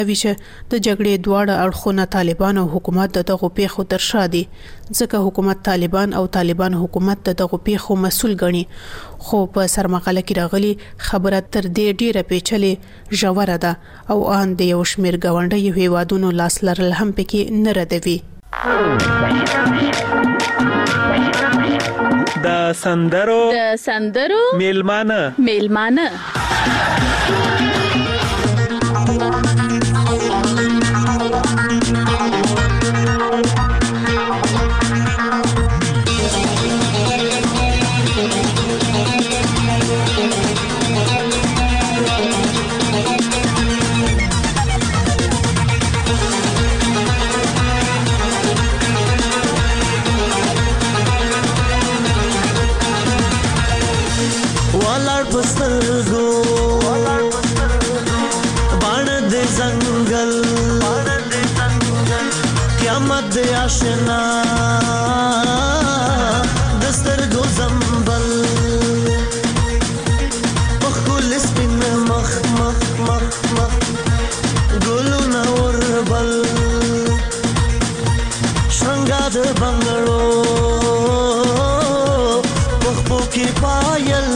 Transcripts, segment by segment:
ویشه د جګړې دواړه اړخونه طالبان او حکومت دغه پیښو تر شا دي ځکه حکومت طالبان او طالبان حکومت دغه پیښو مسؤل ګڼي خو په سرمقاله کې راغلي خبره تر دې ډیره پیچلې ژوره ده او ان د یو شمېر ګاونډي هیوادونو لاس لرل هم پکې نه ردوي د سندرو میلمانه آشنا دستر گو زنبل مخول سپین مخ مخ مخ مخ گلو نوربل شنگاد بنگلو مخبو کی پایل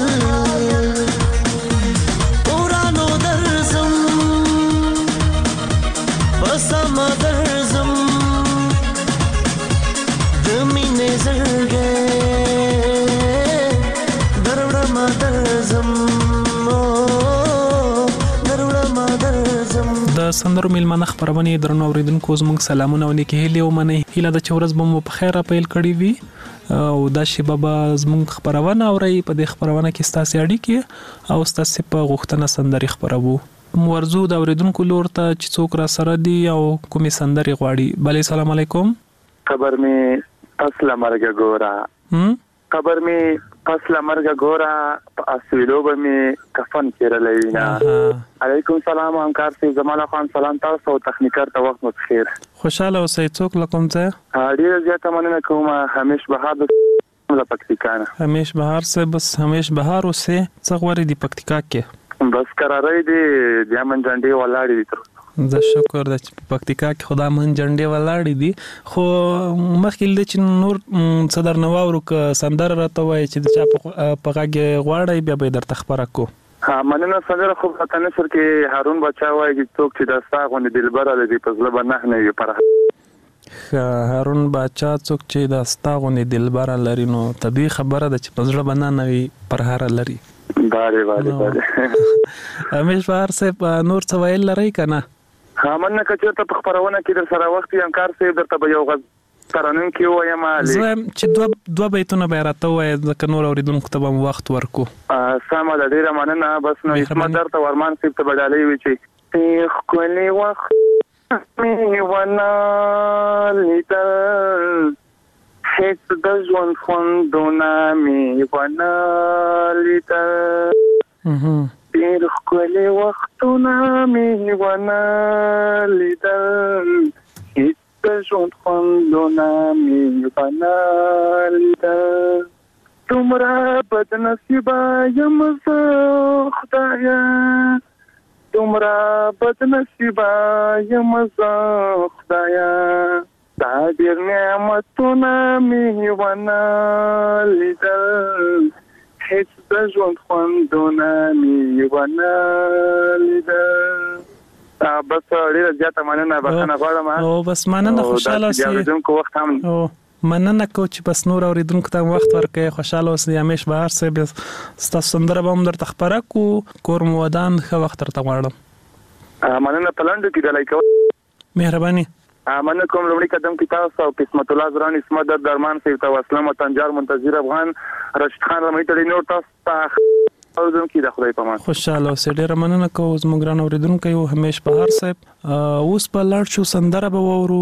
اورانو درزم بسم درزم د سندرو میلمانه خبرونه درنو اوریدونکو زموږ سلامونه ونی کې هلي ومنه هله د چورز بم په خیره پیل کړی وي او دا شی بابا زموږ خبرونه اوري په دې خبرونه کې ستاسو اړیکې او ستاسو په غوښتنه سندري خبرو مرزو د اوریدونکو لور ته چې څوک را سره دي او کومې سندري غواړي بلې سلام علیکم خبر می اصله مرګ ګورا خبر می اصله مرګ ګورا اسویلو به می کفن کړلې نه علیکم سلام همکار سي جمال خان سلام تاسو او تخنیکر ته وخت مو بخیر خوشاله اوسئ څوک لکم ته ډیر زیاته مننه کوم همیش بهار د پکتیکا نه همیش بهار سے بس همیش بهار اوسه څه غوړي دی پکتیکا کې بس قرارې دی د امن جنډي ولاړې دي زه شکر د پکتیکا کې خدا من جنډي ولاړې دي خو مخکې د چ نور صدر نواورو ک سندر راته وای چې د چا په غاګه غواړي بیا به درته خبره کو مننه سندره خو په تنسر کې هارون بچا وای چې څوک چې د ساغونه دلبره لدی په ځله بنه نه وي پر هارون بچا څوک چې د ساغونه دلبره لري نو طبي خبره ده چې په ځله بنه نه وي پر هار لري باره همیش بهر سے نور څه ویل لري کنه مننه کچې ته په خبرونه کې در سره وخت یې انکار سي درته به یو غږ ترانم کې وایم زه چې دوه بیتونه به راته وای ځکه نور اوریدونکو ته به وخت ورکو سمه ده ډیره مننه بس نو اسمت درته ورمان سي ته بدالې وي چې خولي وخت می ونا لیدل هیڅ د ژوند خوندونه می ونا لیدل ډیر خولي وختونه می ونا لیدل هیڅ د ژوند خوندونه می ونا لیدل تمره بد نصیبه یم زه خدایا تمره بد نصیبه یم زه خدایا دا ډیر نعمتونه می ونا لیدل هیڅ د ژوند خوندونه می ونه لیدل بس ډیره زیاته مننه بخښنه غواړم او بس مننه خوشاله اوسئ اوریدونکو وخت هم مننه کو چې بس نور اوریدونکو ته وخت ورکړي خوشاله اوسئ همیش بهر سه ستاسو سندره به هم درته خبره کو کور مو ودان ښه وخت درته غواړم مننه پلاندو کې د لایک مهرباني مننه کوم لومړی قدم کې تاسو او قسمت الله زران اسمت درمان سي تو اسلام تنجار منتظر افغان رشید خان رمې ته نور تاسو اوردم کې د خدای په امان خوشاله اوسئ ډیر مننه کو زموږ ګران اوریدونکو یو همیش بهر صاحب اوس په لاړ شو سندره به وورو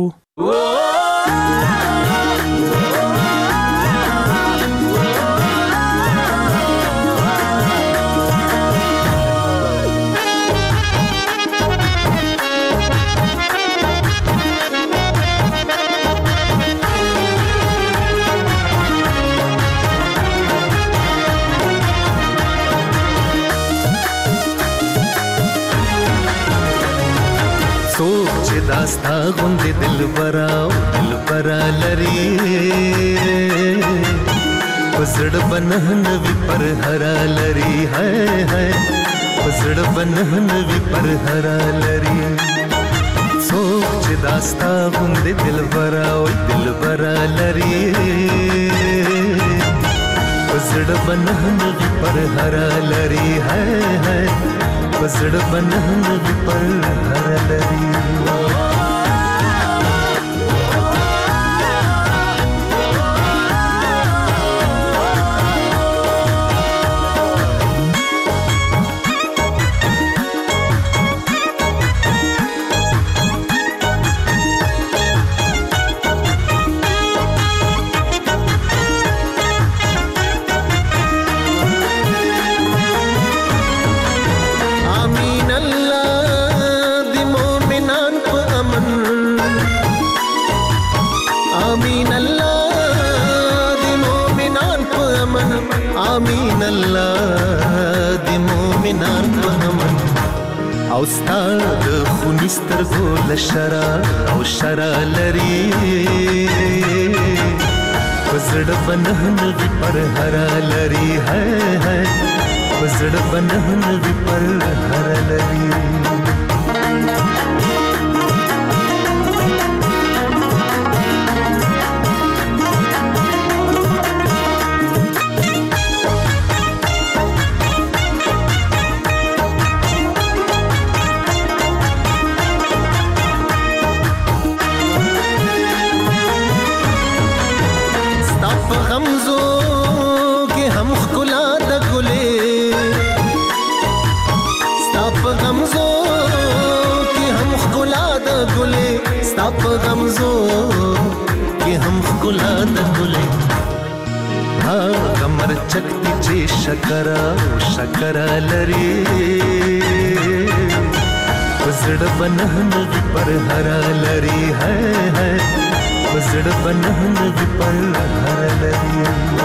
څوک چې داستا غوندې دلبرا لري پسړ بنهن وی پر هرا لري هاي پسړ بنهن وی پر هرا لري څوک چې داستا غوندې دلبرا لري پسړ بنهن وی پر هرا لري هاي پسړ بنهن وی پر هرا لري او ستاد خونستر گول شرا لري پسړ بنهن وی پر هرا لري هاي پسړ بنهن وی پر هرا لري ستاپ غمزو کې هم خلا د ګلې ها کمر چکتی چې شکر لري پسړ بنهن وی پر هرا لري هاي پسړ بنهن وی پر هرا لري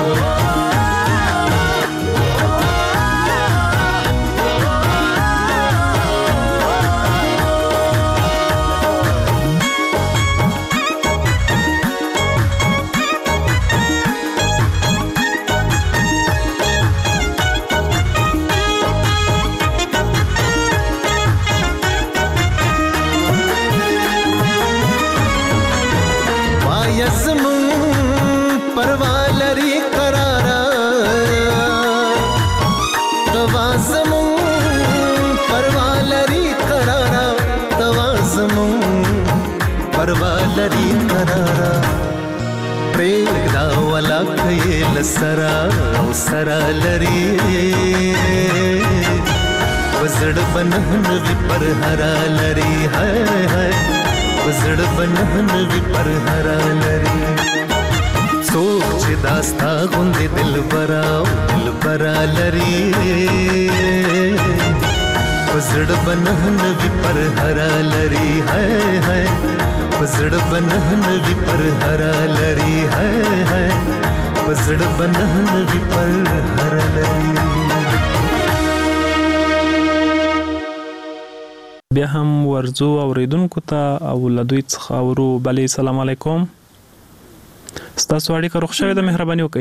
لري قرارا پرېږدا ولا کيل سرا لري وزړ بنهن وی پر هرا لري هاي وزړ بنهن وی پر هرا لري څوک چې داستا غوندې دلبرا لري وزړ بنهن وی پر هرا لري هاي پسړ بنهن وی پر هرا لري هاي پسړ بنهن وی پر هرا لري بیا هم ورزو اوریدونکو ته او لدوی څخه ورو بلی سلام علیکم ستاسو اړیکه روغ شوې ده مهرباني وکړئ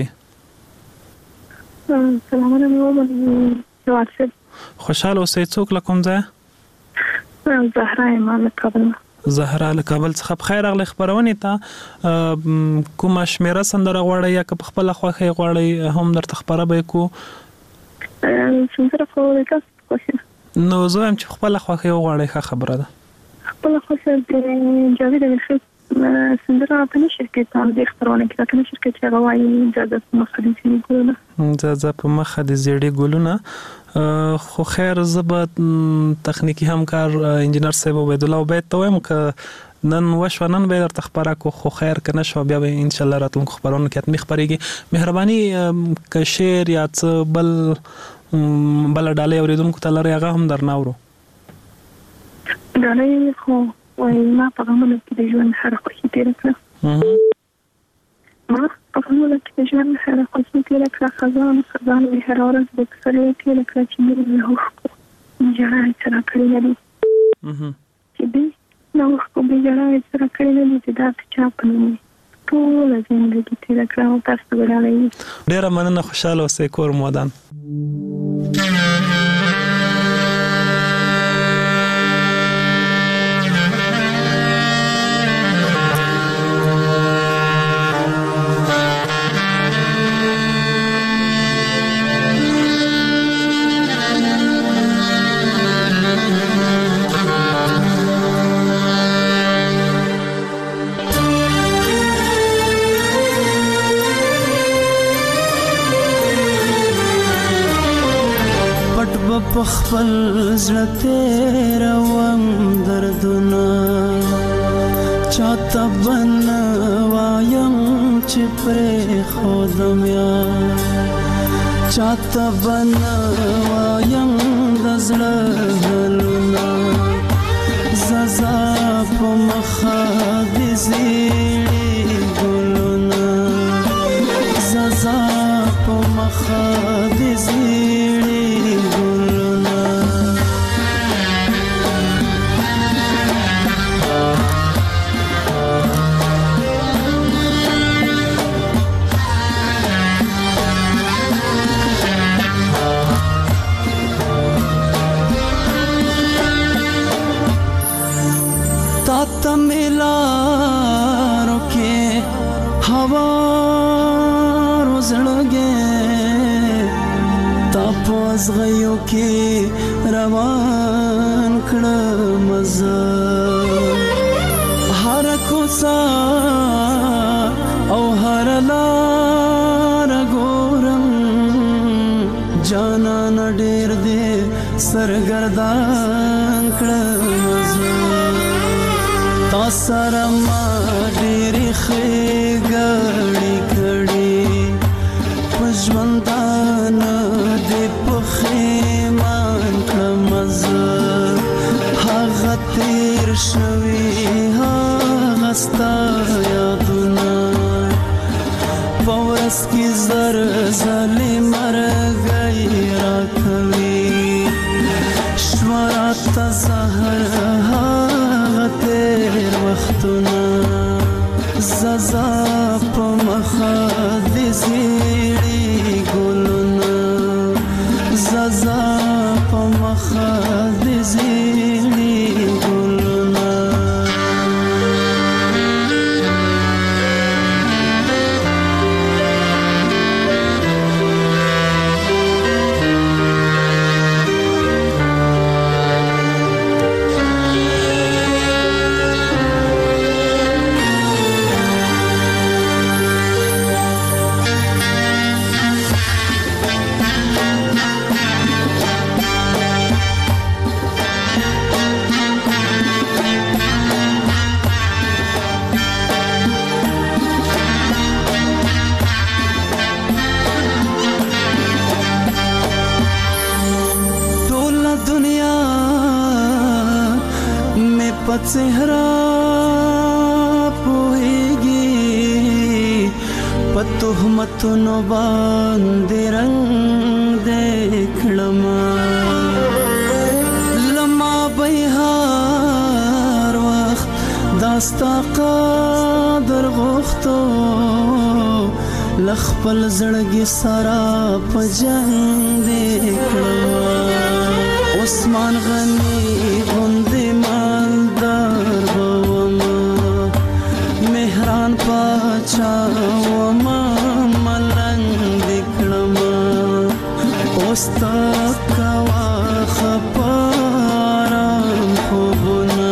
سلام علیکم خوشاله اوسئ څوک له کوم ځای زهرا یم له کابل زهرا له کابل څخه بخیر راغلی خبرونه ته کومه شمیره سندره غواړئ یا که په خپله خوښۍ غواړئ هم درته خبره به کو سندره خو خوښه نو زه هم چې خپله خوښۍ وغواړئ ښه خبره ده خپله خوښه د جاوید امیرخیل سندره په نشر کې د خبرونه کې په نشر کې چې هغه وایي اجازه په مخه دي زیړي ګلونه اجازه په مخه دي زیړي ګلونه خو خیر زبط تخنیکی همکار انجینر صاحب عبید الله عبید ته وایم که نن وشو نن به درته خبره کو خو خیر کنه شو بیا به ان شاء الله راتلونکو خبرونه کې اتمی خبرېږي مهرباني که شعر یا څه بل ډالۍ اوریدونکو ته لري هغه هم درناورو ډالۍ خو وای ما په غمونو کې د ژوند هر خوښي تیر کړه ما په غمونو کې د ژوند هر خوښي تیر کړه خزان وی هر ورځ د کسرې تیر کړه چې موږ له هو جړای سره کړی دی چې دې نو خو به جوړه سره کړی نه دي دا چا پنه ټول ژوندۍ تیر کړو تاسو غواړئ ډیر مننه خوشاله اوسئ کور مودان خپل زړه تیروم دردونه چاته بن وایم چې پرې خودم یا چاته بن وایم د زړه حالونه ززا په مخه دې زیړې ګلونه ززا په مخه دې زیړې تمیلارو کې هوا روزړګې تاسو غيو کې روان کړه مزه هر کوڅه او هر لار ګورم جانا نډېر دې سرګردان کړه مزه سره ما ډېرې ښېګړې کړې په ژوندانه دې پښېمان کړم زه هغه تېر شوي هغه ستا یادونه په ورځ کې زر ځلې مرګی راکوي شوه راته زهر تیر وختونه ززا په مخه دې زیړې ګلونه ززا په مخه دې زیړې ګلونه چهرہ پوئیگی پتہمتنو باندې رنگ دیکھلما لما بيهار وقت داستا قادر غختو لخپل زړګي سارا پجنګ دیکھلما عثمان غنی غوندې مالدار وما مهران پاچا وما ملنګ دیکھلما اوستا کوا خپارم خوبونه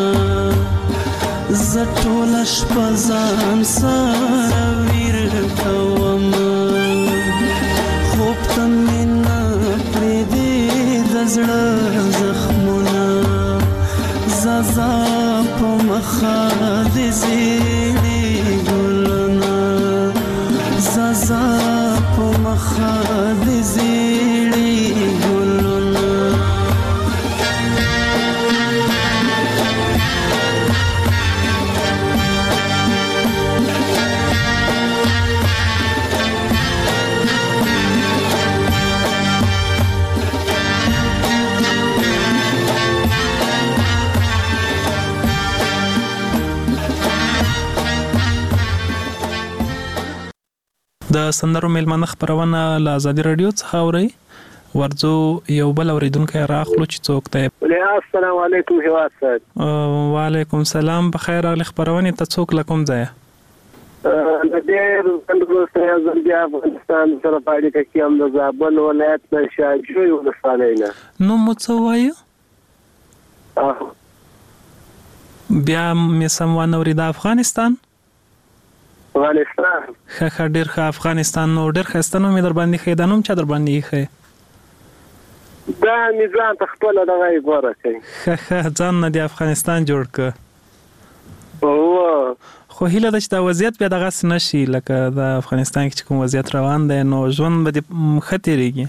زټول شپزان سره ویر کوما خوب تمنا پردي دزړه زخمونه زازا په مخه دې زیړې ګلونه زازا په مخه دې زیړې ګلونه د سندرو میلمانه خبرونه له آزادي رادیو څخه اوري. ورځو یو بل اوریدونکو راخلو چې څوک دی. السلام علیکم هیواد صاحب. وعلیکم السلام. بخیر راغلی. خبرونه ته څوک لکم ځای؟ د ډېر وروسته ځل بیا افغانستان سره په اړیکه کې هم د زابل ولایت د شاجوی ولسوالۍ نه. نو مو څه وایي؟ بیا مې سم وانه ورید افغانستان ښه ډېر ښه افغانستان. نو ډېر ښایسته نوم یې در باندې ښه دا نوم چا در باندې ښه دا مې ځان ته خپله دغه یې غوره کوي. ښه ځان نه دی افغانستان جوړ که. خو هیله ده چې دا وضعیت بیا دغسې نه شي لکه د افغانستان کې چې کوم وضعیت روان دی نو ژوند به دې ښه تېرېږي.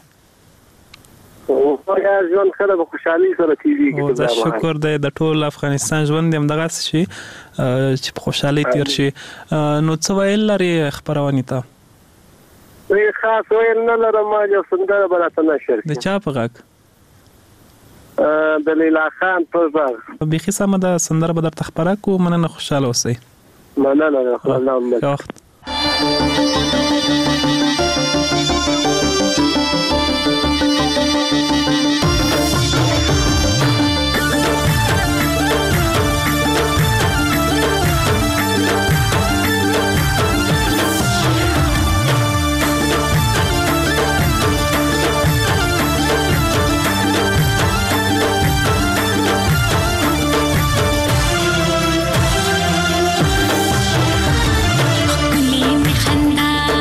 ژوند ښه ده، به خوشحالۍ سره تېرېږي. دا شکر دی د ټول افغانستان ژوند دې همدغسې شي چې په خوشحالۍ تېر شي. نو څه ویل لرې خپرونې ته؟ خاص ویل نه لرم، ما یو سندره به راته نشر کړي. د چا په غږ؟ د لیلا خان په غږ. بیخي سمه ده، سندره به درته خپره کړو. مننه، خوشحاله اوسئ. مننه ده. الله وخت خندا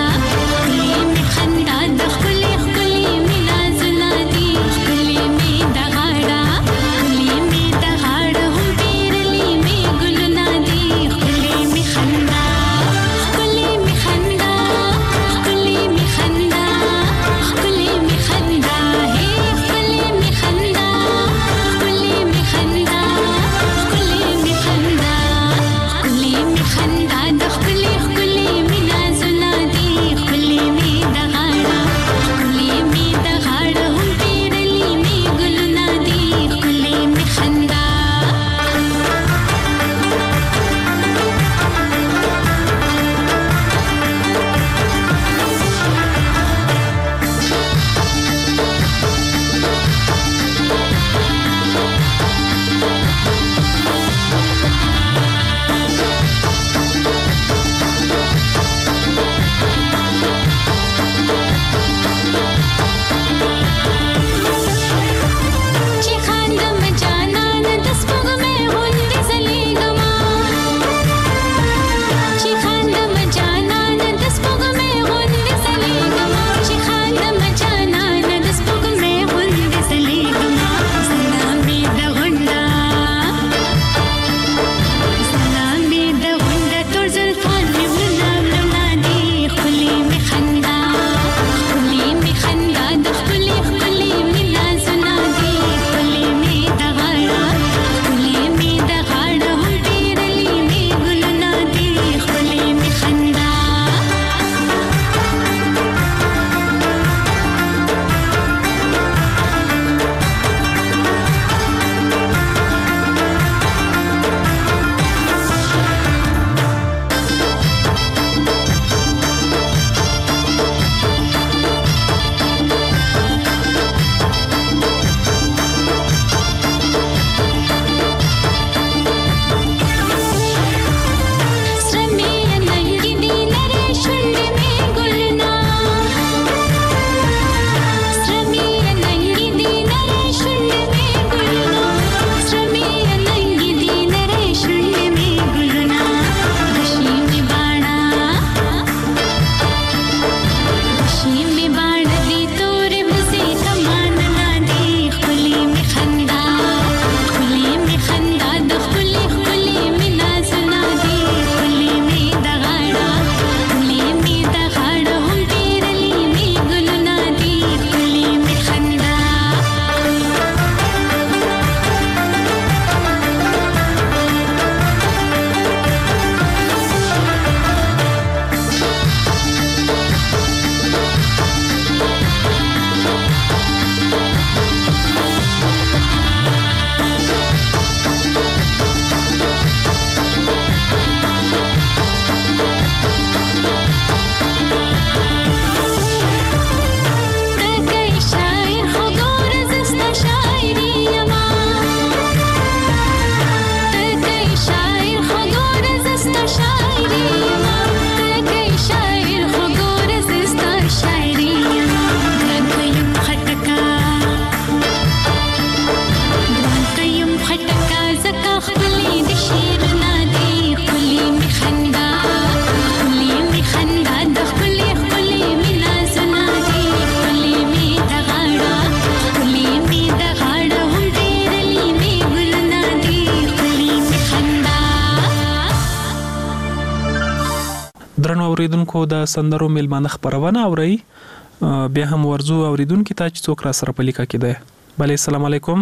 درنو اوریدونکو د سندرو میلمانه خبرونه اوري بیا هم ورزو اوریدونکو ته چې څوک را سره په لیکه کې ده. بله السلام علیکم.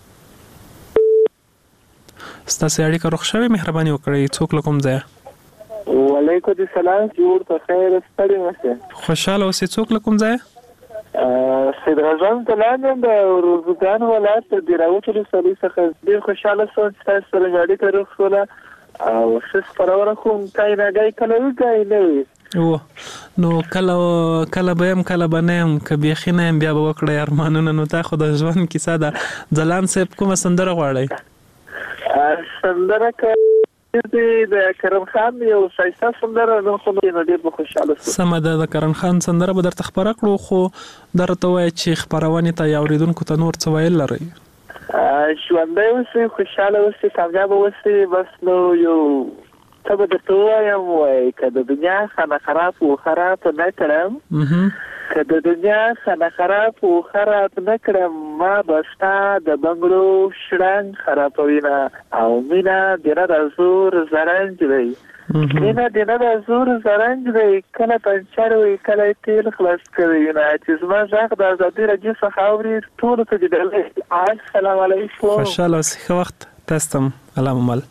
ستاسو اړیکه روغ شوه مهرباني وکړئ څوک لکم ځای. وعلیکم السلام جوړ په خیر ستړي مشه خوشاله اوسې څوک لکم ځای. سید غزان تلان د روزګان ولایت د راوتلو سړي څخه ډیر خوشاله شوم چې تاسو سره اړیکه روغ شوه او څه پرور کوم کای نه گای کله وګای نه و نو کله به هم کله بنم کبي خینم بیا به وکړی ارمانونه نو تا خو د ژوند کیسه ده. ځلان صاحب کومه سندره غواړي؟ سندره د کرم خان یو شایسته سندره نو خو ډیر خوشاله شوم. سمه ده د کرم خان سندره به درته خبره کړو خو درته وایي چې خبرونه ته یا اوریدونکو ته نور څه ویل لري. ژوندی اوسئ خوشاله اوسئ کامیاب اوسئ بس نو یو ته به درته ووایم وایي که د دنیا خانه خراب و خراب نه کړم که د دنیا خانه خراب و خراب نه کړم ما به ستا د بنګړو شړنګ خرابوینه او مینه د نه د زور زرنج دی مینه د نه د زور زرنج دی کله پنچر وي کله تیل خلاص کوي نه چې زما غږ د ازادي راډیو څخه اوري ټولو ته دې ډالۍ. السلام علیکم. خوشاله اوسئ ښه وخت تاسو ته هم الله مو مل.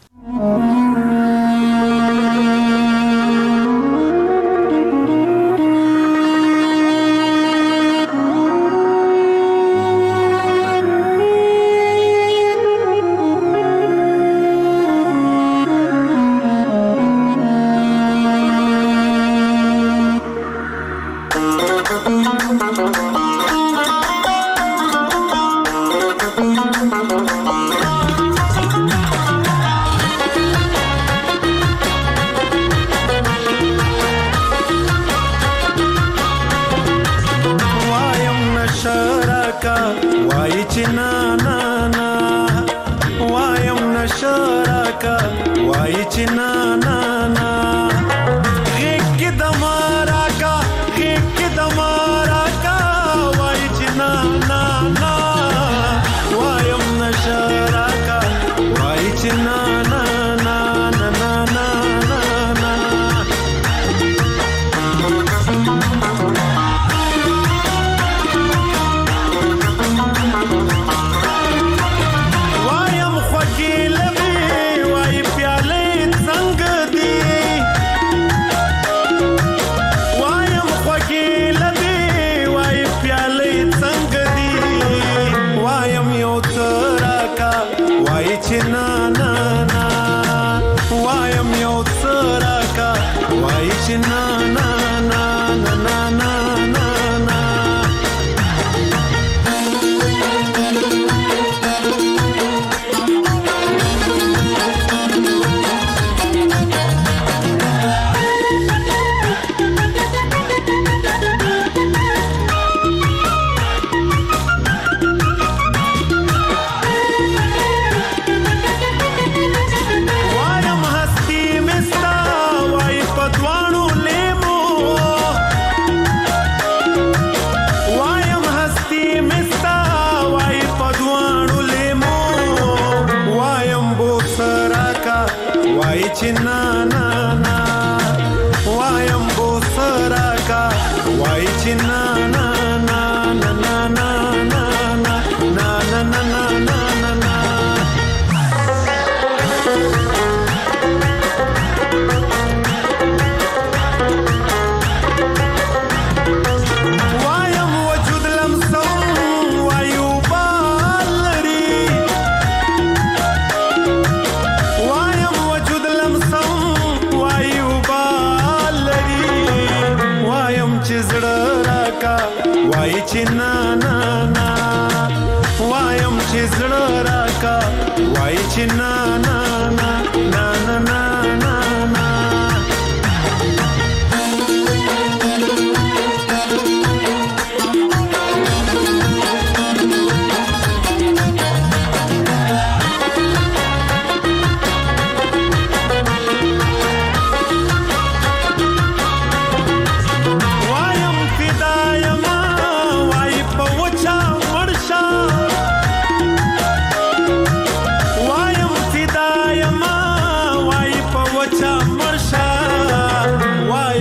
Why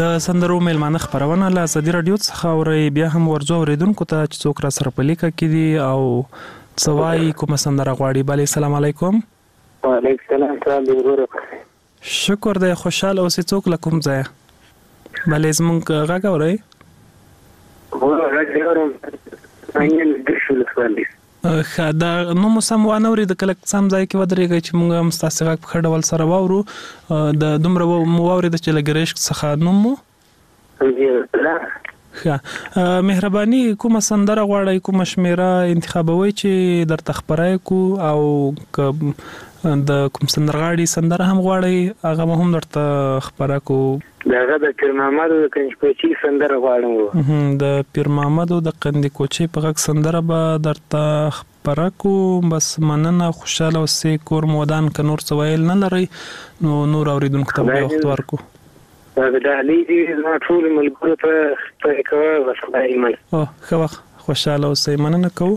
د سندرو میلمانه خبرونه له ازادي رادیو څخه اوري بیا هم ورځو اوریدونکو ته چې څوک را سره په لیکه کې دي او سوای کوم سندره غواړي. بله السلام علیکم. وعلیکم السلام. تاسو ورور شکر دی خوشاله اوسې. څوک له کوم ځای؟ بله زمونږ غږ اورئ؟ غږ اورم. انګل درشل خالي دا نو موسم وانه ورې د کله سم ځای کې ودرېږي چې موږ هم ستاسو غږ په ښه ډول سره واورو. د دومره مو واورېده چې له ګرشک څخه نوم مو ښه مهرباني کومه سندره غواړئ کومه شمیره انتخابوئ چې درته خپرای کو او د کوم سندرغاړي سندره هم غواړئ هغه به هم درته خپره کو. دغه د پیر محمد د کنجکوچي سندره غواړم. د پیر محمد د کنجکوچي په غږ سندره به درته خپره کو. بس مننه خوشاله اوسې. کور مودان که نور څه ویل نه لرئ نو نور اوریدونکو ته به وخت ورکو. د علي دې زما ټول ملګرو ته خپرې کوه. بس خدای ایمان. ښه وخت خوشاله اوسئ. مننه کوو.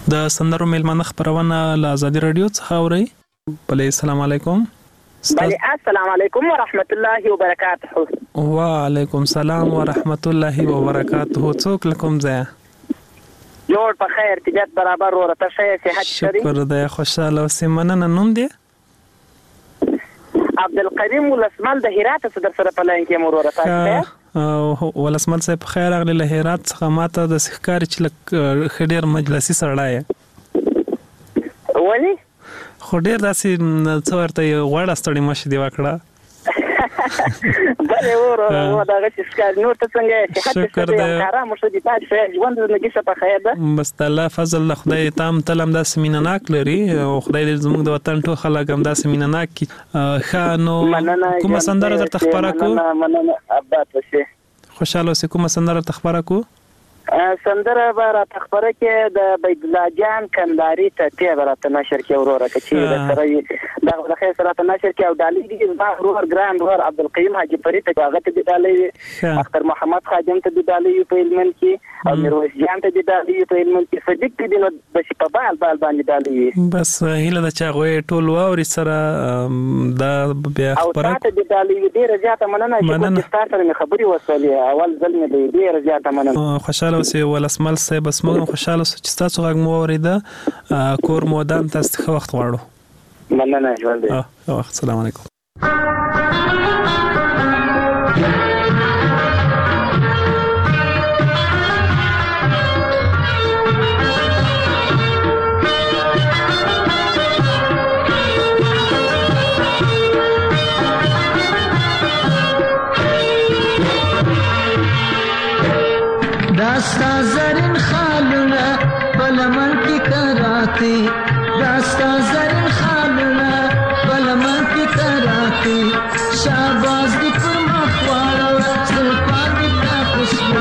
د سندرو میلمانه خبرونه له آزادي رادیو څخه اوري. بله السلام علیکم. بله السلام علیکم ورحمت الله وبرکاته. وعلیکم السلام ورحمت الله وبرکاته. څوک لکم ځای؟ جوړ په خیر طبیعت برابر ورته صحت شری. شکر دی خوشاله اوسې. مننه. نوم دی؟ عبدالقدیم ولسمل د هرات څخه در سره په لاین کې مور ورته. ولسمل صاحب په خیر راغلی. له هرات څخه ماته د ښکاري چې لږ ډېر مجلسي سړی یې. ولې؟ خو ډېر داسې څه ورته غوړه ستړې مشې دې وکړه. بلې ورو دغه چې ښکاري نور ته څنګه شکر دی. ارام شو دي پاتې شوی ژوند زندګي څه په خیر ده. بس د الله فضل له خدای تام تل هم داسې مینه ناک لري او خدای دې زموږ د وطن ټول خلک هم داسې مینه ناک کړي. ښه نو کومه سندره درته خپره کړو؟ مننه ابات وشي. خوشاله اوسې. کومه سندره درته خپره کړو؟ سندره به راته خبره کې د بیت الله جان کندهاري ته به راته نشر کې وروره که چې د سره دغه د خیر سره راته نشر کې او ډالۍ دي زما ورور ګران ورور عبدالقیوم حاجي فرید ته هغه ته د ډالۍ اختر محمد خادم ته د ډالۍ په هلمند کې او میرویس جان ته د ډالۍ په هلمند کې صدیق ته د نو بشي په بال باندې ډالۍ. بس هیله ده چې هغوی ټول واوري سره دا بیا خبره او تاسو د ډالۍ ډېره زیاته مننه چې تاسو سره مې خبرې وسولې. اول ځل مې ډېره زیاته مننه. خوشاله اوسې ولسمل صاحب. بس موږ خوشاله اوسو چې تاسو غږ مو واورېده. کور مو ودان. تاسو ښه وخت غواړو. مننه. ژوند دی. ښه وخت. السلام علیکم. داستا زرین خالونه بلمن کی کراتی. داستا زرین خالونه بلمن کی کراتی. شاباز دی پر مخوارو سلپان دی تا خوشبو.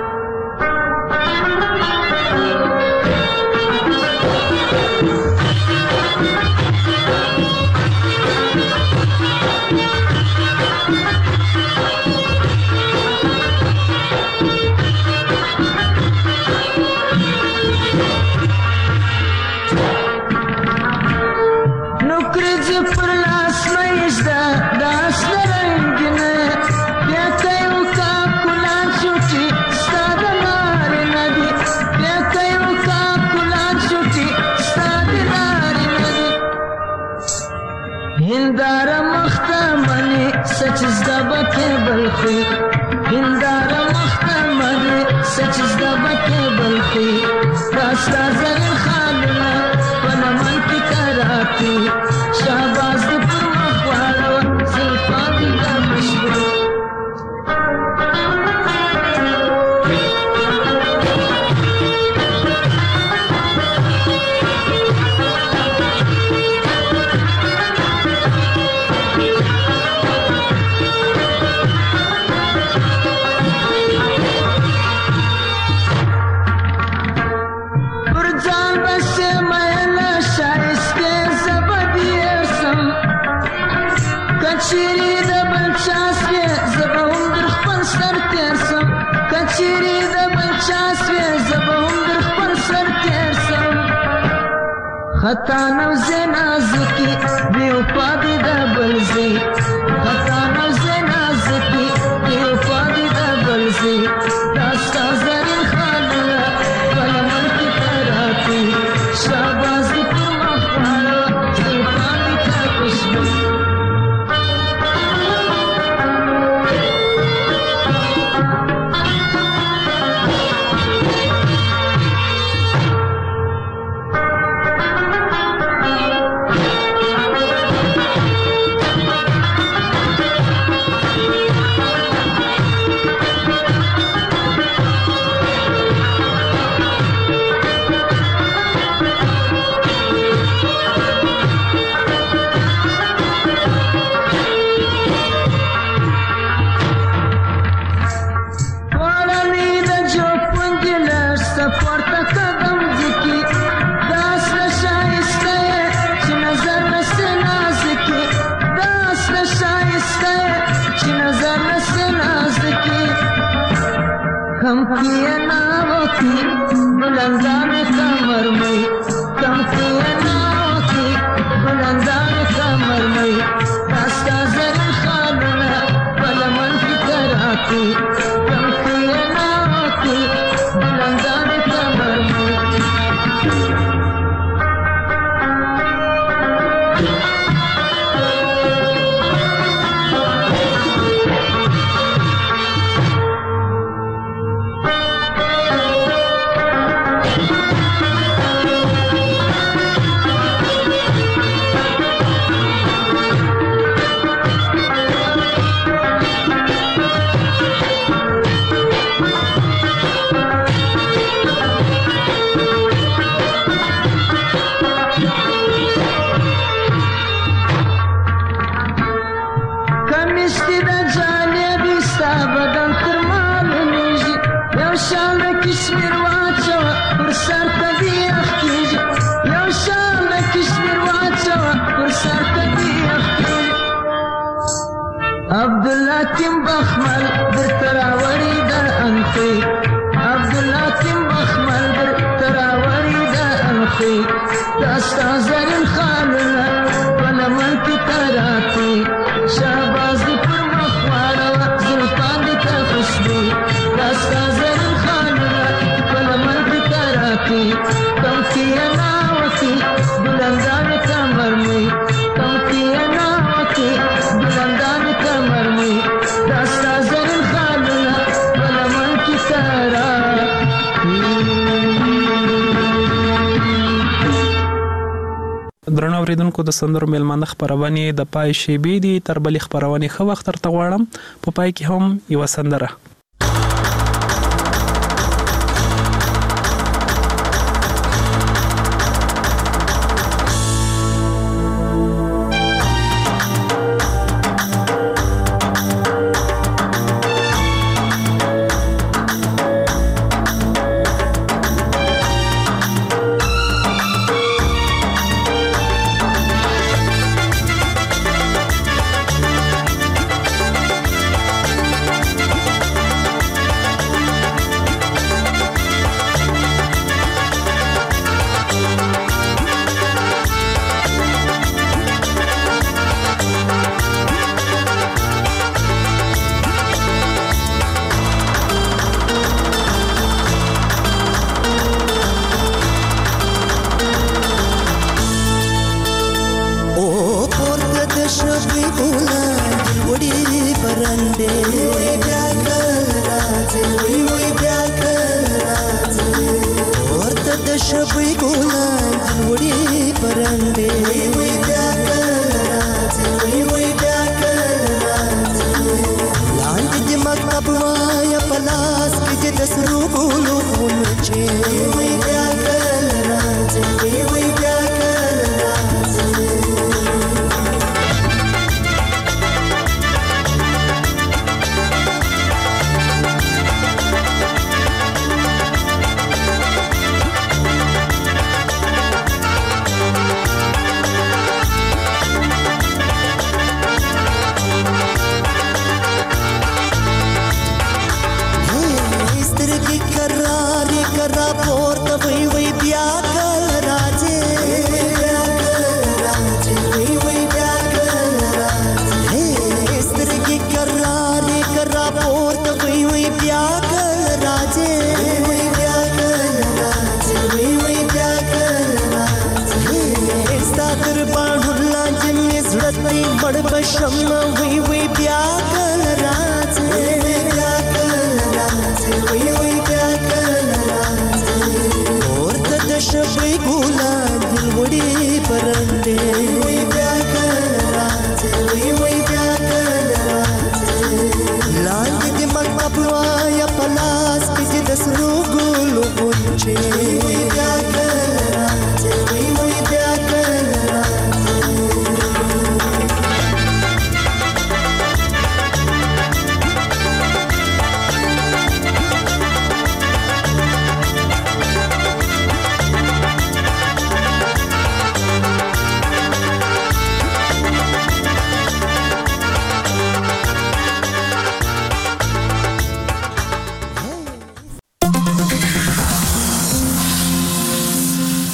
هنداره مختمنی سچز دبکه بلخی. هنداره مختمنی سچز دبکه بلخی. راستا زرین خالونه پنمن کی کراتی. شهباز دی پر مخوارو زلفان دی دا مشبو. خطا نوزه نازکی بیو پادی دا بلزی. خطا نوزه نازکی بیو پادی دا بلزی. داستا زرین خالونه بلمن کی کراتی. شاباز دی پر مخوارو سلپان دی تا خوشبو. हम किए ना वो की बुलंदा में कम مرمۍ کم کینا کی بلندان کمر مې تاستا زرین خالونه بلمن کی کراتی کم کینا کی بلندان کمر مې عبدالحکیم بخمل در تراوری در انخی عبدالحکیم بخمل در تراوری در انخی داستا زرین خالونه بلمن کی تراتی شهبازی پر مخواره و زلطان دی تا خوشبی داستا زرین خالونه بلمن کی تراتی کم کینا وکی بلندان کمر می کم کینا وکی بلندان کمر می داستا زرین خالونه بلمن کی تراتی. درنو اوریدونکو د سندرو میلمانه خبرونه د پای شیبې دي تر بلې خبرونه خو وخت تر غواړم په پای کې هم یو سندره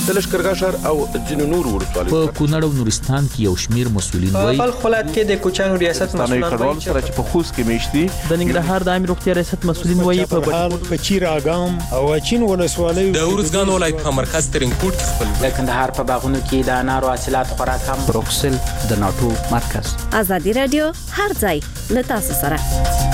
د لشکرګاه ښار او ځینو نورو ولسوالیو په کونړ او نورستان کې یو شمیر مسؤلین وایي په خپلات کې د کوچانو ریاست مسؤلین وایي چې په خوست کې میشتي د ننګرهار د عامه روغتیا ریاست مسؤلین وایي په چیر اګام او اچین ولسوالۍ د ورزګان ولایت په مرکز ترینکوټ کې خپل د کندهار په باغونو کې د انارو حاصلات خوراک هم بروکسل د ناتو مرکز ازادي رادیو هر ځای له تاسو سره